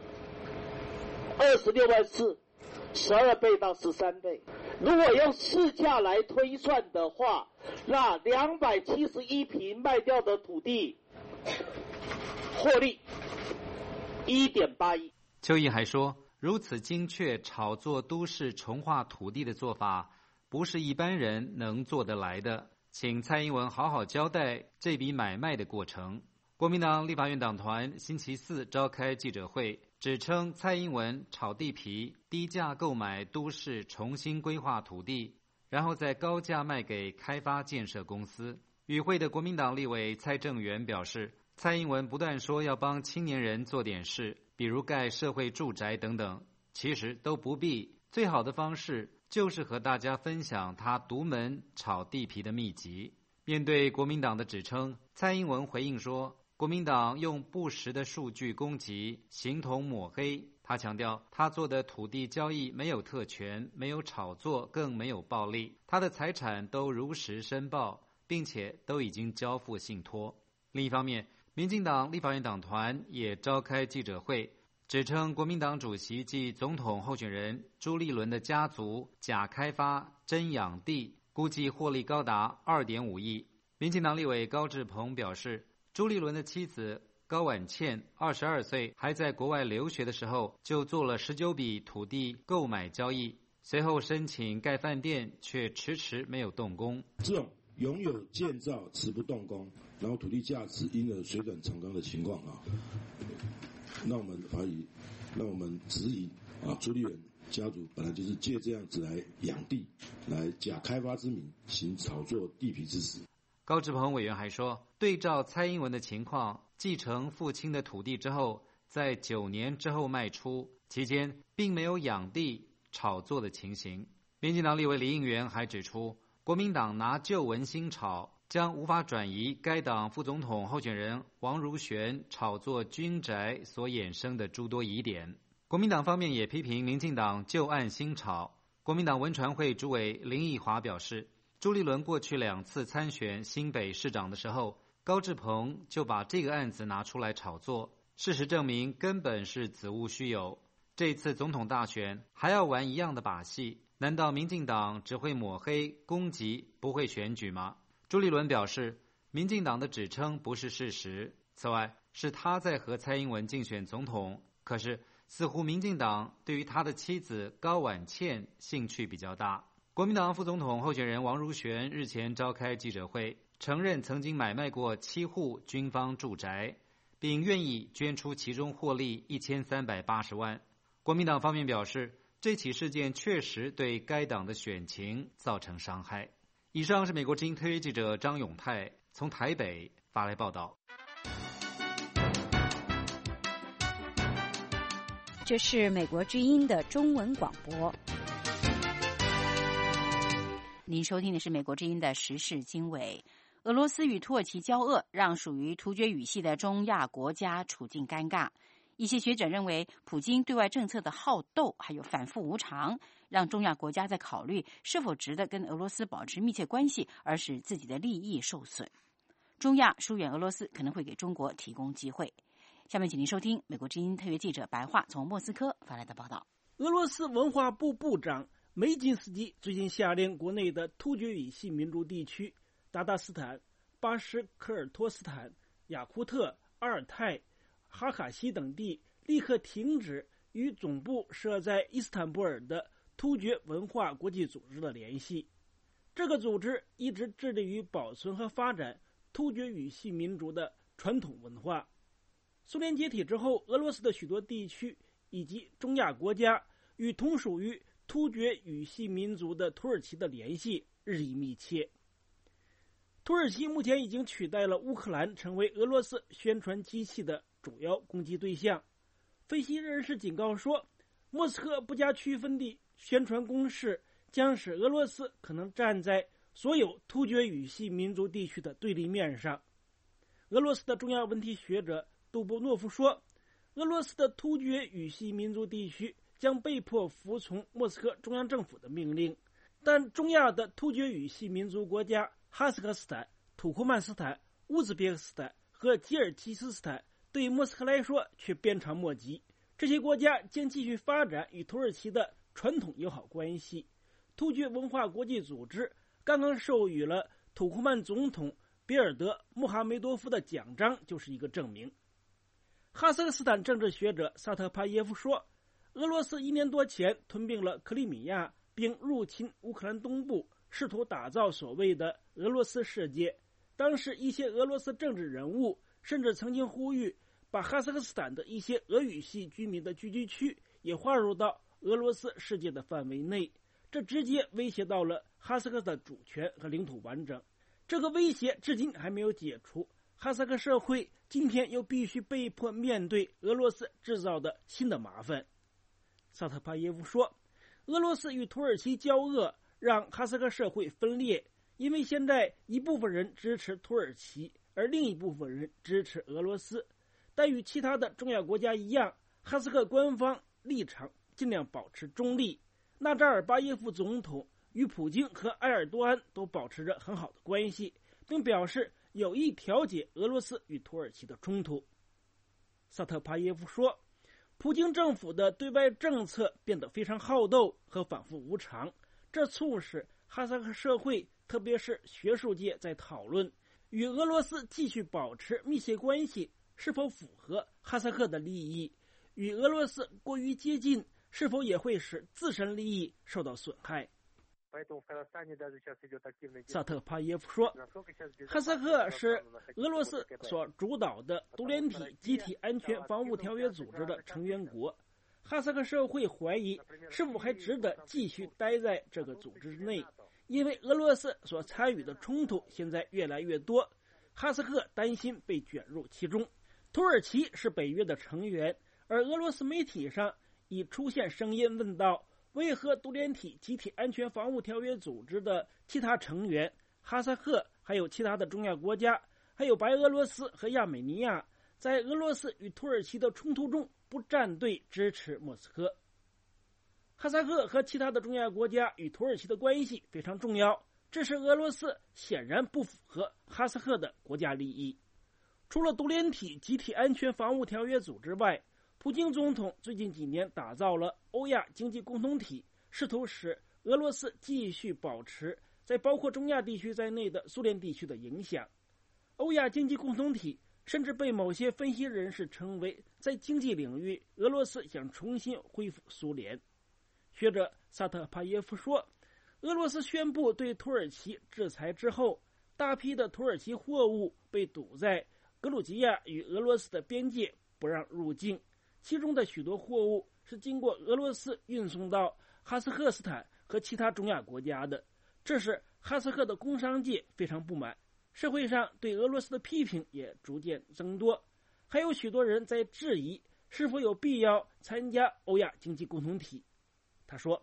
4，26万4，12倍到13倍。如果用市价来推算的话，那271平卖掉的土地获利1.8亿。 邱毅还说，如此精确炒作都市重划土地的做法，不是一般人能做得来的，请蔡英文好好交代这笔买卖的过程。国民党立法院党团星期四召开记者会，指称蔡英文炒地皮，低价购买都市重新规划土地，然后再高价卖给开发建设公司。与会的国民党立委蔡正元表示，蔡英文不断说要帮青年人做点事，比如盖社会住宅等等，其实都不必，最好的方式就是和大家分享他独门炒地皮的秘籍。面对国民党的指称，蔡英文回应说，国民党用不实的数据攻击，形同抹黑。他强调，他做的土地交易没有特权，没有炒作，更没有暴利，他的财产都如实申报，并且都已经交付信托。另一方面，民进党立法院党团也召开记者会， 指称国民党主席及总统候选人朱立伦的家族假开发真养地，估计获利高达2.5亿。民进党立委高志鹏表示，朱立伦的妻子高婉倩22岁，还在国外留学的时候就做了19笔土地购买交易，随后申请盖饭店，却迟迟没有动工。 这种拥有建造迟不动工，然后土地价值因而水涨船高的情况让我们怀疑，让我们质疑朱立伦家族本来就是借这样子来养地，来假开发之名行炒作地皮之实。 高志鹏委员还说，对照蔡英文的情况，继承父亲的土地之后，在9年之后卖出，期间并没有养地炒作的情形。民进党立委李应元还指出，国民党拿旧闻新炒，将无法转移该党副总统候选人王如玄炒作军宅所衍生的诸多疑点。国民党方面也批评民进党旧案新炒。国民党文传会主委林奕华表示，朱立伦过去2次参选新北市长的时候，高志鹏就把这个案子拿出来炒作，事实证明根本是子无虚有。这次总统大选还要玩一样的把戏，难道民进党只会抹黑攻击，不会选举吗？朱立伦表示，民进党的指称不是事实。此外，是他在和蔡英文竞选总统，可是似乎民进党对于他的妻子高婉倩兴趣比较大。国民党副总统候选人王如玄日前召开记者会，承认曾经买卖过7户军方住宅，并愿意捐出其中获利1380万。国民党方面表示，这起事件确实对该党的选情造成伤害。以上是美国之音特约记者张永泰从台北发来报道。 这是美国之音的中文广播。您收听的是美国之音的时事经纬。俄罗斯与土耳其交恶，让属于突厥语系的中亚国家处境尴尬。一些学者认为，普京对外政策的好斗还有反复无常，让中亚国家在考虑是否值得跟俄罗斯保持密切关系，而使自己的利益受损。中亚疏远俄罗斯可能会给中国提供机会。下面请您收听美国之音特约记者白桦从莫斯科发来的报道。 俄罗斯文化部部长梅金斯基最近下令国内的突厥语系民族地区鞑靼斯坦、巴什科尔托斯坦、雅库特、阿尔泰、哈卡西等地立刻停止与总部设在伊斯坦布尔的突厥文化国际组织的联系。这个组织一直致力于保存和发展突厥语系民族的传统文化。苏联解体之后，俄罗斯的许多地区以及中亚国家与同属于突厥语系民族的土耳其的联系日益密切。土耳其目前已经取代了乌克兰成为俄罗斯宣传机器的主要攻击对象。分析人士警告说，莫斯科不加区分地宣传攻势将使俄罗斯可能站在所有突厥语系民族地区的对立面上。俄罗斯的重要问题学者杜波诺夫说，俄罗斯的突厥语系民族地区将被迫服从莫斯科中央政府的命令，但中亚的突厥语系民族国家哈萨克斯坦、土库曼斯坦、乌兹别克斯坦和吉尔吉斯斯坦对莫斯科来说却鞭长莫及。这些国家将继续发展与土耳其的传统友好关系。突厥文化国际组织刚刚授予了土库曼总统比尔德·穆哈梅多夫的奖章就是一个证明。哈萨克斯坦政治学者萨特帕耶夫说，俄罗斯1年多前吞并了克里米亚并入侵乌克兰东部，试图打造所谓的俄罗斯世界。当时一些俄罗斯政治人物甚至曾经呼吁把哈萨克斯坦的一些俄语系居民的聚居区也划入到俄罗斯世界的范围内，这直接威胁到了哈萨克的主权和领土完整。这个威胁至今还没有解除，哈萨克社会今天又必须被迫面对俄罗斯制造的新的麻烦。萨特帕耶夫说，俄罗斯与土耳其交恶让哈萨克社会分裂，因为现在一部分人支持土耳其，而另一部分人支持俄罗斯。但与其他的中亚国家一样，哈萨克官方立场尽量保持中立。纳扎尔巴耶夫总统与普京和埃尔多安都保持着很好的关系，并表示有意调解俄罗斯与土耳其的冲突。萨特帕耶夫说， 普京政府的对外政策变得非常好斗和反复无常，这促使哈萨克社会，特别是学术界在讨论与俄罗斯继续保持密切关系是否符合哈萨克的利益，与俄罗斯过于接近是否也会使自身利益受到损害。萨特帕耶夫说，哈萨克是俄罗斯所主导的独联体集体安全防务条约组织的成员国，哈萨克社会怀疑是否还值得继续待在这个组织内，因为俄罗斯所参与的冲突现在越来越多，哈萨克担心被卷入其中。土耳其是北约的成员，而俄罗斯媒体上已出现声音问道，为何独联体集体安全防务条约组织的其他成员哈萨克，还有其他的中亚国家，还有白俄罗斯和亚美尼亚，在俄罗斯与土耳其的冲突中不站队支持莫斯科？哈萨克和其他的中亚国家与土耳其的关系非常重要，这是俄罗斯显然不符合哈萨克的国家利益。除了独联体集体安全防务条约组织外，普京总统最近几年打造了欧亚经济共同体，试图使俄罗斯继续保持在包括中亚地区在内的苏联地区的影响。欧亚经济共同体甚至被某些分析人士称为在经济领域俄罗斯想重新恢复苏联。学者萨特帕耶夫说，俄罗斯宣布对土耳其制裁之后，大批的土耳其货物被堵在格鲁吉亚与俄罗斯的边界不让入境，其中的许多货物是经过俄罗斯运送到哈萨克斯坦和其他中亚国家的，这使哈萨克的工商界非常不满，社会上对俄罗斯的批评也逐渐增多，还有许多人在质疑是否有必要参加欧亚经济共同体。他说，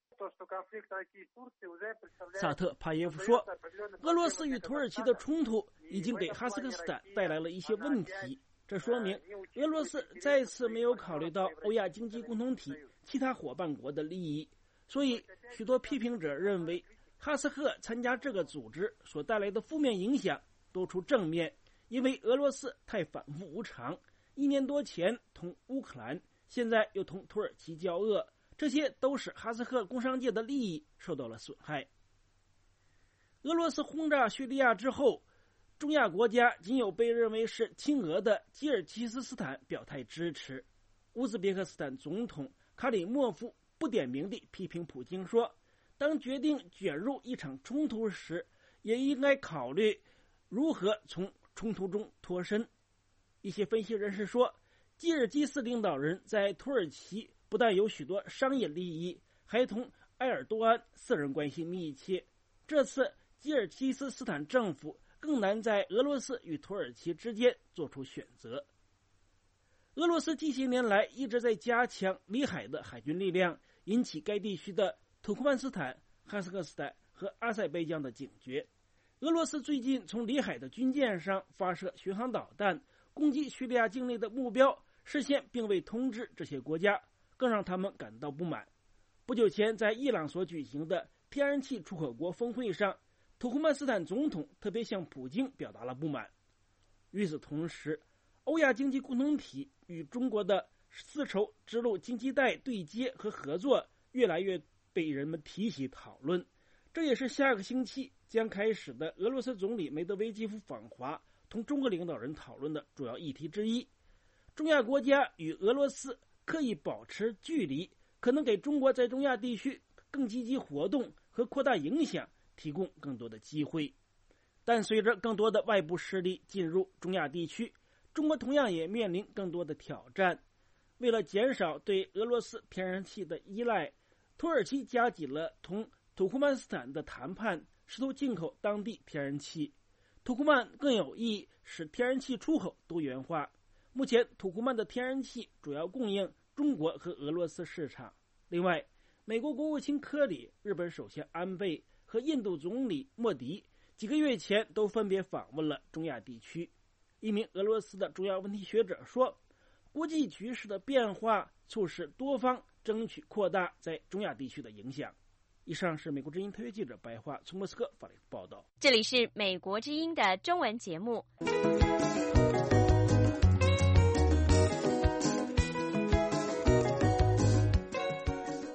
萨特帕耶夫说，俄罗斯与土耳其的冲突已经给哈萨克斯坦带来了一些问题，这说明俄罗斯再次没有考虑到欧亚经济共同体其他伙伴国的利益，所以许多批评者认为哈萨克参加这个组织所带来的负面影响多出正面，因为俄罗斯太反复无常，1年多前同乌克兰，现在又同土耳其交恶，这些都使哈萨克工商界的利益受到了损害。俄罗斯轰炸叙利亚之后，中亚国家仅有被认为是亲俄的吉尔吉斯斯坦表态支持。乌兹别克斯坦总统卡里莫夫不点名地批评普京说，当决定卷入一场冲突时，也应该考虑如何从冲突中脱身。一些分析人士说，吉尔吉斯领导人在土耳其不但有许多商业利益，还同埃尔多安私人关系密切。这次吉尔吉斯斯坦政府更难在俄罗斯与土耳其之间做出选择。俄罗斯近些年来一直在加强里海的海军力量，引起该地区的土库曼斯坦、哈萨克斯坦和阿塞拜疆的警觉。俄罗斯最近从里海的军舰上发射巡航导弹，攻击叙利亚境内的目标，事先并未通知这些国家，更让他们感到不满。不久前在伊朗所举行的天然气出口国峰会上，土库曼斯坦总统特别向普京表达了不满。与此同时，欧亚经济共同体与中国的丝绸之路经济带对接和合作越来越被人们提起讨论，这也是下个星期将开始的俄罗斯总理梅德韦杰夫访华同中国领导人讨论的主要议题之一。中亚国家与俄罗斯刻意保持距离，可能给中国在中亚地区更积极活动和扩大影响提供更多的机会。但随着更多的外部势力进入中亚地区，中国同样也面临更多的挑战。为了减少对俄罗斯天然气的依赖，土耳其加紧了同土库曼斯坦的谈判，试图进口当地天然气。土库曼更有意使天然气出口多元化。目前土库曼的天然气主要供应中国和俄罗斯市场。另外，美国国务卿科里、日本首相安倍和印度总理莫迪几个月前都分别访问了中亚地区。一名俄罗斯的中亚问题学者说，国际局势的变化促使多方争取扩大在中亚地区的影响。以上是美国之音特约记者白桦从莫斯科发来的报道。 这里是美国之音的中文节目。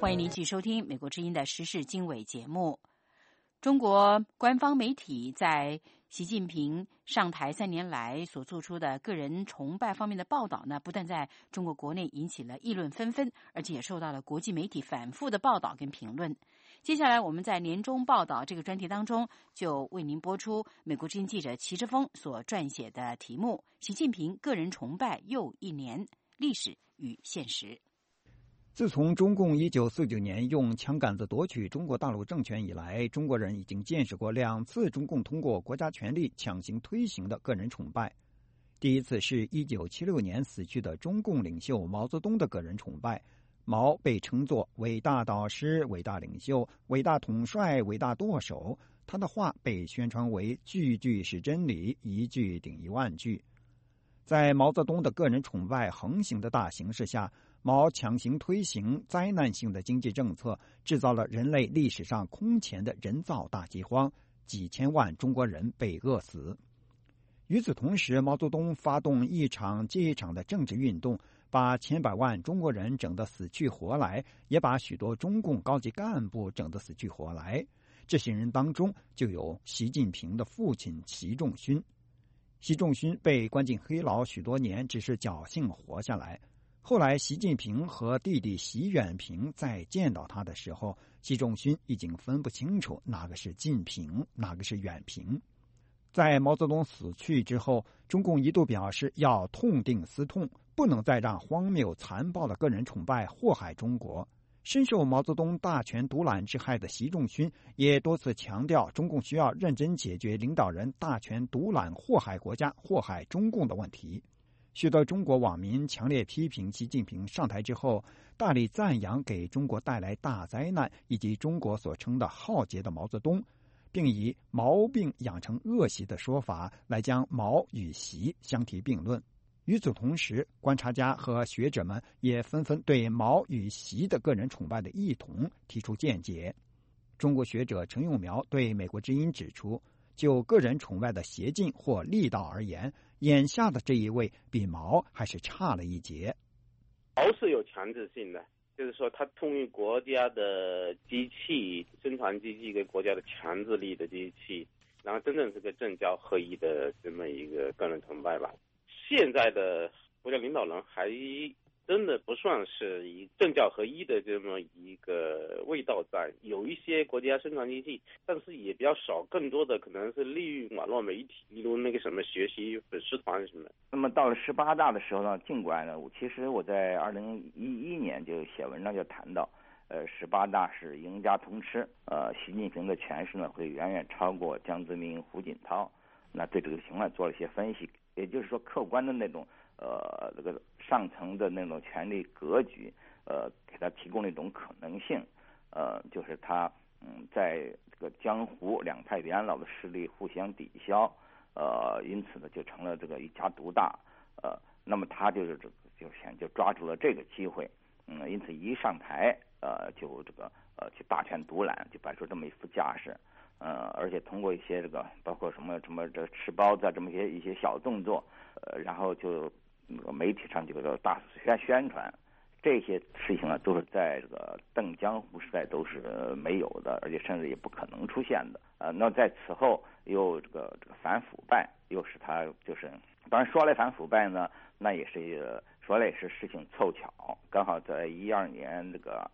欢迎您继续收听美国之音的时事经纬节目。中国官方媒体在习近平上台3年来所做出的个人崇拜方面的报道呢，不但在中国国内引起了议论纷纷，而且也受到了国际媒体反复的报道跟评论。接下来我们在年终报道这个专题当中，就为您播出美国之音记者齐之锋所撰写的题目《习近平个人崇拜又1年：历史与现实》。 自从中共1949年用枪杆子夺取中国大陆政权以来，中国人已经见识过2次中共通过国家权力强行推行的个人崇拜。第一次是1976年死去的中共领袖毛泽东的个人崇拜，毛被称作伟大导师、伟大领袖、伟大统帅、伟大舵手，他的话被宣传为句句是真理，一句顶1万句。在毛泽东的个人崇拜横行的大形势下，毛强行推行灾难性的经济政策，制造了人类历史上空前的人造大饥荒，几千万中国人被饿死。与此同时，毛泽东发动一场接一场的政治运动，把千百万中国人整得死去活来，也把许多中共高级干部整得死去活来。这些人当中就有习近平的父亲习仲勋。习仲勋被关进黑牢许多年，只是侥幸活下来。后来习近平和弟弟习远平在见到他的时候，习仲勋已经分不清楚哪个是近平，哪个是远平。在毛泽东死去之后，中共一度表示要痛定思痛，不能再让荒谬残暴的个人崇拜祸害中国。深受毛泽东大权独揽之害的习仲勋也多次强调，中共需要认真解决领导人大权独揽祸害国家、祸害中共的问题。许多中国网民强烈批评习近平上台之后，大力赞扬给中国带来大灾难以及中国所称的浩劫的毛泽东，并以毛病养成恶习的说法来将毛与习相提并论。与此同时，观察家和学者们也纷纷对毛与习的个人崇拜的异同提出见解。中国学者陈永苗对美国之音指出，就个人崇拜的邪径或力道而言，眼下的这一位比毛还是差了一截。 毛是有强制性的，就是说他通用国家的机器、生产机器跟国家的强制力的机器，然后真正是个政教合一的这么一个个人崇拜吧。现在的国家领导人还真的不算是以政教合一的这么一个味道在，有一些国家生产机器，但是也比较少，更多的可能是利用网络媒体，例如那个什么学习粉丝团什么的。 那么到了18大的时候呢，尽管呢，其实我在2011年就写文章就谈到，18大是赢家通吃，习近平的权势呢会远远超过江泽民、胡锦涛。那对这个情况做了一些分析，也就是说客观的那种这个上层的那种权力格局，给他提供了一种可能性，就是他在这个江湖两派元老的势力互相抵消，因此呢就成了这个一家独大，那么他就抓住了这个机会，因此一上台就去大权独揽，就摆出这么一副架势。而且通过一些这个包括什么这吃包子这么一些小动作，然后就媒体上就大宣传，这些事情呢都是在这个邓江湖时代都是没有的，而且甚至也不可能出现的。那在此后又这个反腐败，又是他就是当然说来反腐败呢，那也是说来也是事情凑巧，刚好在12年这个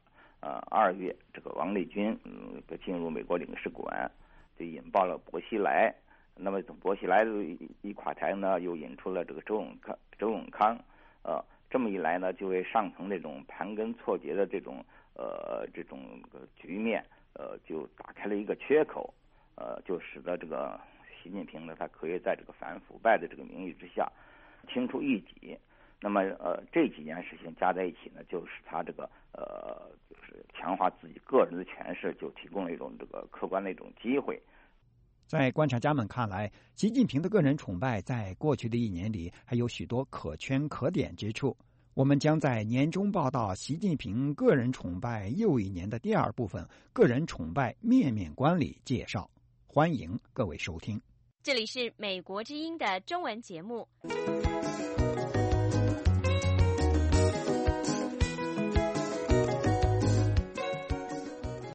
2月，这个王立军进入美国领事馆，就引爆了薄熙来。那么薄熙来一垮台呢，又引出了这个周永康，这么一来呢，就为上层这种盘根错节的这种局面，就打开了一个缺口，就使得这个习近平呢，他可以在这个反腐败的这个名义之下，清除异己。那么这几件事情加在一起呢，就使他这个就是强化自己个人的权势，就提供了一种这个客观的一种机会。 在观察家们看来，习近平的个人崇拜在过去的1年里还有许多可圈可点之处。我们将在年终报道习近平个人崇拜又1年的第2部分个人崇拜面面观里介绍，欢迎各位收听。 这里是美国之音的中文节目。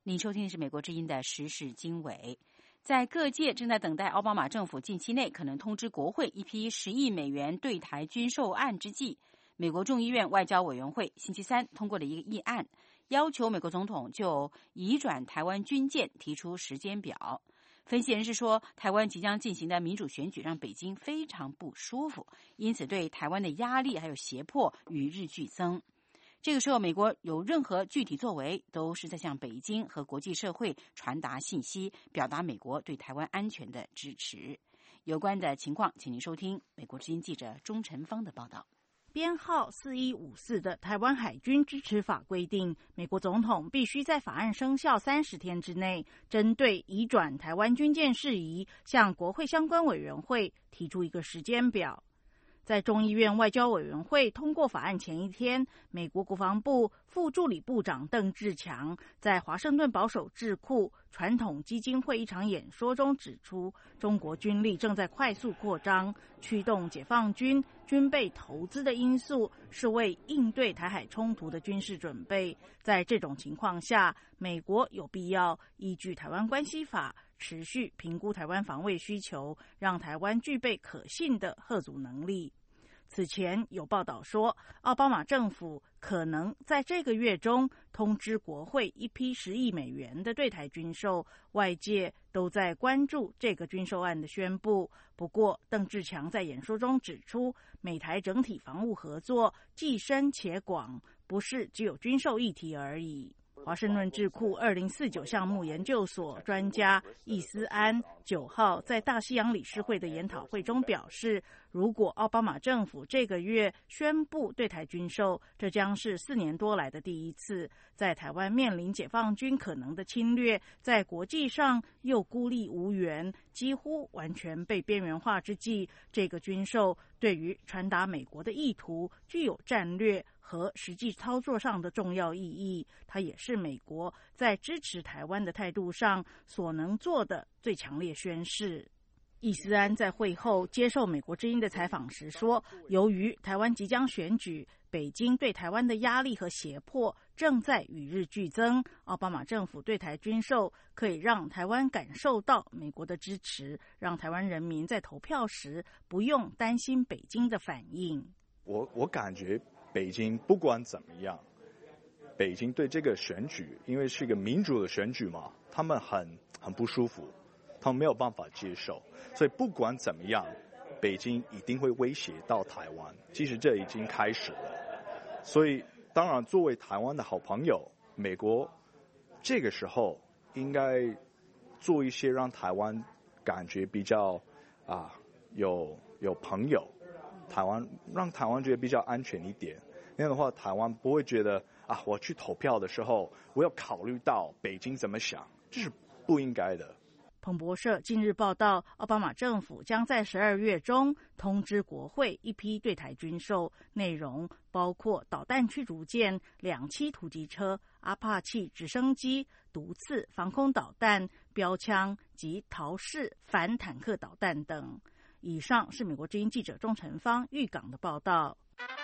您收听的是美国之音的时事经纬。在各界正在等待奥巴马政府近期内可能通知国会一批10亿美元对台军售案之际，美国众议院外交委员会星期三通过了一个议案，要求美国总统就移转台湾军舰提出时间表。分析人士说，台湾即将进行的民主选举让北京非常不舒服，因此对台湾的压力还有胁迫与日俱增。这个时候，美国有任何具体作为，都是在向北京和国际社会传达信息，表达美国对台湾安全的支持。有关的情况，请您收听美国之音记者钟晨芳的报道。 编号4154的台湾海军支持法规定，美国总统必须在法案生效30天之内，针对移转台湾军舰事宜，向国会相关委员会提出一个时间表。在众议院外交委员会通过法案前一天，美国国防部副助理部长邓志强在华盛顿保守智库传统基金会一场演说中指出，中国军力正在快速扩张，驱动解放军军备投资的因素是为应对台海冲突的军事准备。在这种情况下，美国有必要依据台湾关系法持续评估台湾防卫需求，让台湾具备可信的嚇阻能力。此前有报道说，奥巴马政府可能在这个月中通知国会一批10亿美元的对台军售，外界都在关注这个军售案的宣布。不过，邓志强在演说中指出，美台整体防务合作既深且广，不是只有军售议题而已。华盛顿智库2049项目研究所专家易思安9号在大西洋理事会的研讨会中表示，如果奥巴马政府这个月宣布对台军售，这将是4年多来的第一次。在台湾面临解放军可能的侵略，在国际上又孤立无援，几乎完全被边缘化之际，这个军售对于传达美国的意图具有战略和实际操作上的重要意义。它也是美国在支持台湾的态度上所能做的最强烈宣示。易思安在会后接受美国之音的采访时说，由于台湾即将选举，北京对台湾的压力和胁迫正在与日俱增，奥巴马政府对台军售可以让台湾感受到美国的支持，让台湾人民在投票时不用担心北京的反应。 我感觉北京不管怎么样，北京对这个选举，因为是一个民主的选举嘛，他们很不舒服，他们没有办法接受，所以不管怎么样，北京一定会威胁到台湾，其实这已经开始了。所以当然作为台湾的好朋友，美国这个时候应该做一些让台湾感觉比较有朋友，让台湾觉得比较安全一点。那样的话，台湾不会觉得我去投票的时候我要考虑到北京怎么想，这是不应该的。 彭博社近日报道，奥巴马政府将在12月中通知国会一批对台军售，内容包括导弹驱逐舰、2栖突击车、阿帕契直升机、毒刺防空导弹、标枪及陶式反坦克导弹等。以上是美国之音记者钟晨芳预港的报道。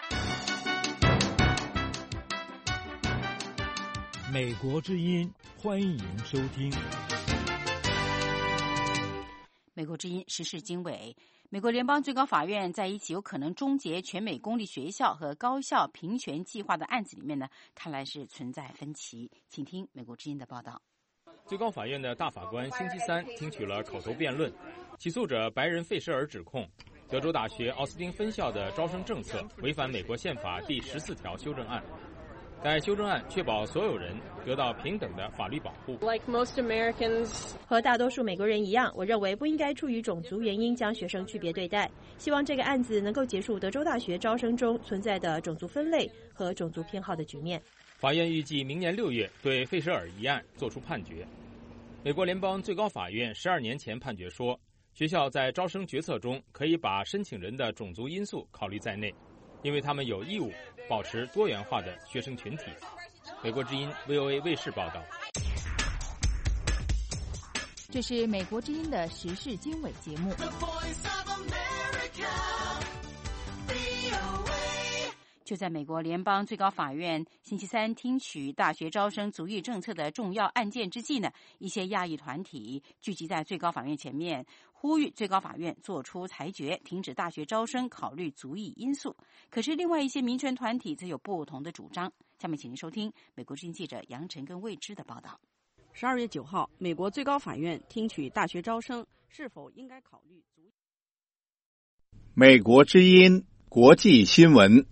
美国之音，欢迎收听。 美国之音时事经纬。美国联邦最高法院在一起有可能终结全美公立学校和高校平权计划的案子里面呢，看来是存在分歧。请听美国之音的报道。 最高法院的大法官星期三听取了口头辩论，起诉者白人费舍尔指控德州大学奥斯汀分校的招生政策违反美国宪法第14条修正案。该修正案确保所有人得到平等的法律保护。 和大多数美国人一样，我认为不应该出于种族原因将学生区别对待。希望这个案子能够结束德州大学招生中存在的种族分类和种族偏好的局面。 法院预计明年6月对费舍尔一案作出判决。美国联邦最高法院12年前判决说，学校在招生决策中可以把申请人的种族因素考虑在内，因为他们有义务保持多元化的学生群体。美国之音 VOA 卫视报道。 这是美国之音的时事经纬节目。 9 就在美国联邦最高法院星期三听取大学招生族裔政策的重要案件之际呢，一些亚裔团体聚集在最高法院前面，呼吁最高法院做出裁决，停止大学招生考虑族裔因素。可是另外一些民权团体则有不同的主张。下面请您收听美国之音记者杨晨跟魏之的报道。 12月9号，美国最高法院听取大学招生是否应该考虑族裔。 美国之音国际新闻。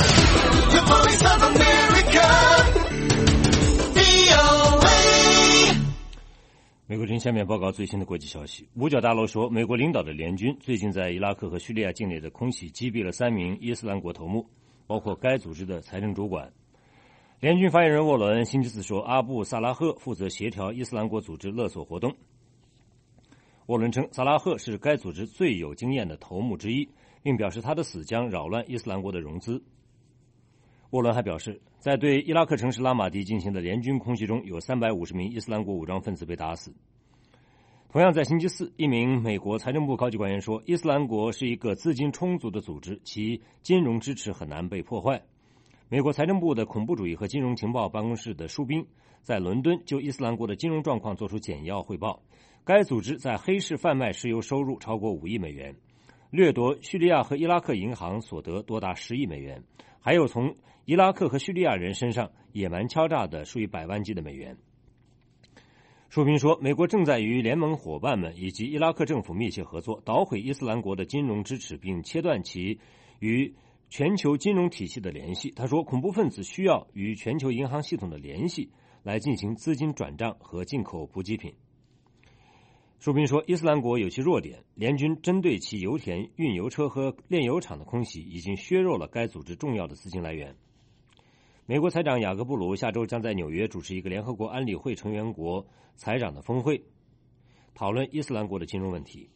美国之音下面报告最新的国际消息。五角大楼说，美国领导的联军最近在伊拉克和叙利亚境内的空袭击毙了3名伊斯兰国头目，包括该组织的财政主管。联军发言人沃伦星期四说，阿布萨拉赫负责协调伊斯兰国组织勒索活动。沃伦称，萨拉赫是该组织最有经验的头目之一，并表示他的死将扰乱伊斯兰国的融资。沃伦还表示，在对伊拉克城市拉马蒂进行的联军空袭中，有350名伊斯兰国武装分子被打死。同样在星期四，一名美国财政部高级官员说，伊斯兰国是一个资金充足的组织，其金融支持很难被破坏。美国财政部的恐怖主义和金融情报办公室的书兵在伦敦就伊斯兰国的金融状况做出简要汇报。该组织在黑市贩卖石油收入超过5亿美元，掠夺叙利亚和伊拉克银行所得多达10亿美元，还有从伊拉克和叙利亚人身上野蛮敲诈的数以百万计的美元。书评说，美国正在与联盟伙伴们以及伊拉克政府密切合作，捣毁伊斯兰国的金融支持，并切断其与全球金融体系的联系。他说，恐怖分子需要与全球银行系统的联系来进行资金转账和进口补给品。书评说，伊斯兰国有其弱点，联军针对其油田、运油车和炼油厂的空袭已经削弱了该组织重要的资金来源。美国财长雅各布鲁下周将在纽约主持一个联合国安理会成员国财长的峰会，讨论伊斯兰国的金融问题。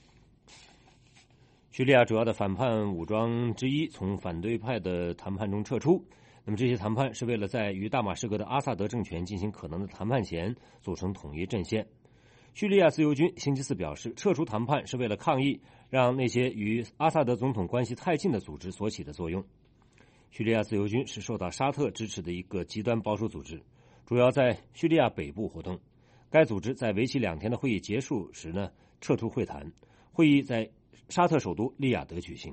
叙利亚主要的反叛武装之一从反对派的谈判中撤出，那么这些谈判是为了在与大马士革的阿萨德政权进行可能的谈判前组成统一阵线。叙利亚自由军星期四表示，撤出谈判是为了抗议让那些与阿萨德总统关系太近的组织所起的作用。叙利亚自由军是受到沙特支持的一个极端保守组织，主要在叙利亚北部活动。该组织在为期2天的会议结束时呢，撤出会谈。会议在沙特首都利雅得举行。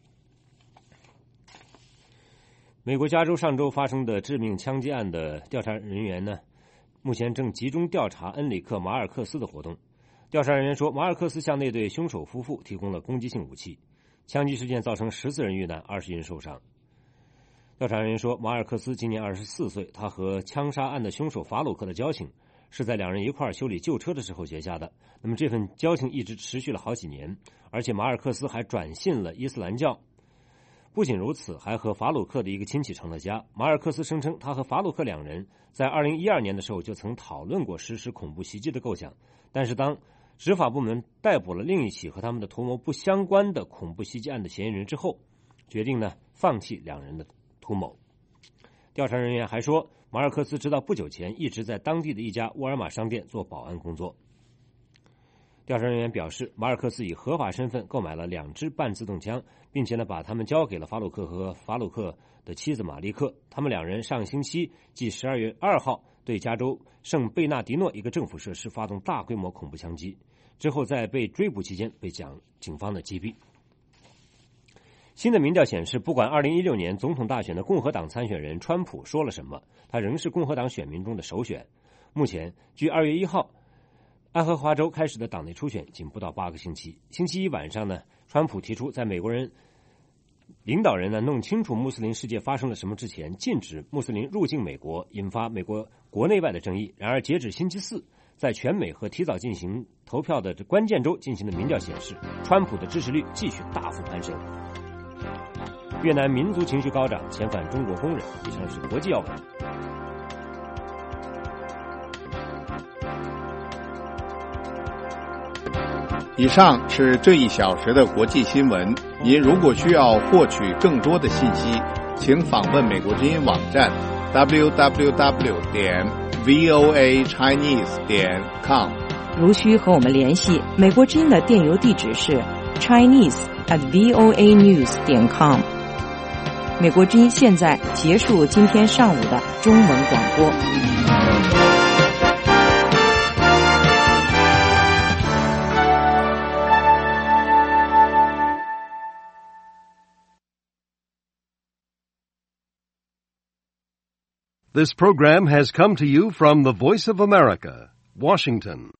美国加州上周发生的致命枪击案的调查人员呢，目前正集中调查恩里克·马尔克斯的活动。调查人员说，马尔克斯向那对凶手夫妇提供了攻击性武器。枪击事件造成14人遇难，20人受伤。调查人员说，马尔克斯今年24岁，他和枪杀案的凶手法鲁克的交情是在2人一块儿修理旧车的时候结下的。那么这份交情一直持续了好几年，而且马尔克斯还转信了伊斯兰教。不仅如此，还和法鲁克的一个亲戚成了家。马尔克斯声称，他和法鲁克2人在2012年的时候就曾讨论过实施恐怖袭击的构想，但是当执法部门逮捕了另一起和他们的图谋不相关的恐怖袭击案的嫌疑人之后，决定呢放弃2人的图谋。调查人员还说，马尔克斯直到不久前一直在当地的一家沃尔玛商店做保安工作。调查人员表示，马尔克斯以合法身份购买了2支半自动枪，并且呢把他们交给了法鲁克和法鲁克的妻子玛丽克。他们2人上星期即12月2号对加州圣贝纳迪诺一个政府设施发动大规模恐怖枪击，之后在被追捕期间被警方的击毙。新的民调显示，不管2016年总统大选的共和党参选人川普说了什么，他仍是共和党选民中的首选。目前距2月1号爱荷华州开始的党内初选仅不到8个星期。星期一晚上呢，川普提出在美国人领导人呢弄清楚穆斯林世界发生了什么之前，禁止穆斯林入境美国，引发美国国内外的争议。然而截止星期四，在全美和提早进行投票的关键州进行的民调显示，川普的支持率继续大幅攀升。越南民族情绪高涨，遣返中国工人。以上是国际要闻。 以上是这1小时的国际新闻。您如果需要获取更多的信息，请访问美国之音网站 www.voachinese.com。 如需和我们联系，美国之音的电邮地址是 chinese@voanews.com。 美国之音现在结束今天上午的中文广播。 This program has come to you from the Voice of America, Washington.